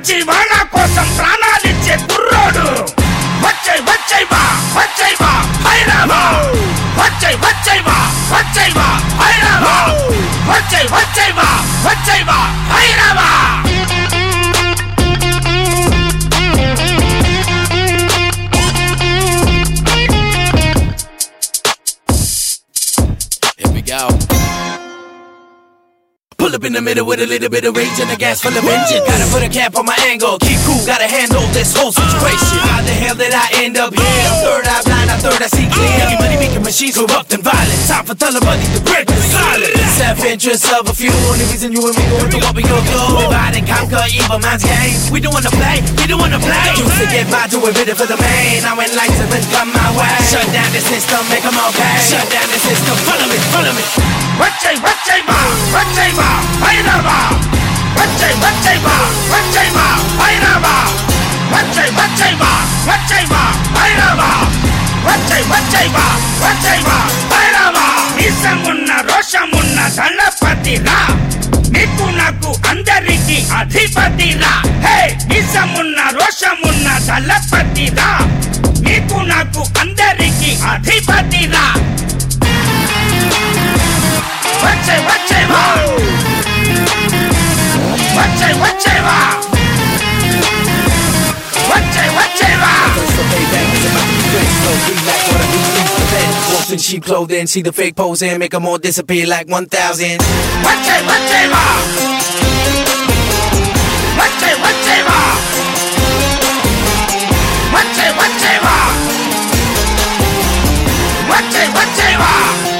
మంచి వాళ్ళ కోసం ప్రాణాలిచ్చే కుర్రోడు వచ్చై వచ్చై వా వచ్చై వా హైరావా వచ్చై వచ్చై వా వచ్చై వా హైరావా వచ్చై వచ్చై వా వచ్చై వా హైరావా Pull up in the middle with a little bit of rage and a gas full of engine. Gotta put a cap on my angle, keep cool, gotta handle this whole situation. How the hell did I end up here? Third eye blind, I third I see clear. Making money, making machines corrupt and violent. Time for Talibani to break the silence. Self-interest of a few, only reason you and me going through what we go through. Divide and conquer evil man's game. We don't wanna play, we don't wanna play. Used to get by doing it for the main. Now when lights have been come my way. Shut down the system, make them okay. Shut down the system, follow me, follow me. వచ్చై వచ్చై వా వచ్చై వా హైరావా వచ్చై వచ్చై వా వచ్చై వా హైరావా వచ్చై వచ్చై వా వచ్చై వా హైరావా వచ్చై వచ్చై వా వచ్చై వా హైరావా నిజమున్న రోషమున్న దళపతిరా నీకు నాకు అందరికి అధిపతిరా హే నిజమున్న రోషమున్న దళపతిరా నీకు నాకు అందరికి అధిపతిరా వచ్చై వచ్చై వా వచ్చై వచ్చై వా వచ్చై వచ్చై వా Wolves in sheep clothing, see the fake pose and make them all disappear like 1,000. వచ్చై వచ్చై వా వచ్చై వచ్చై వా వచ్చై వచ్చై వా వచ్చై వచ్చై వా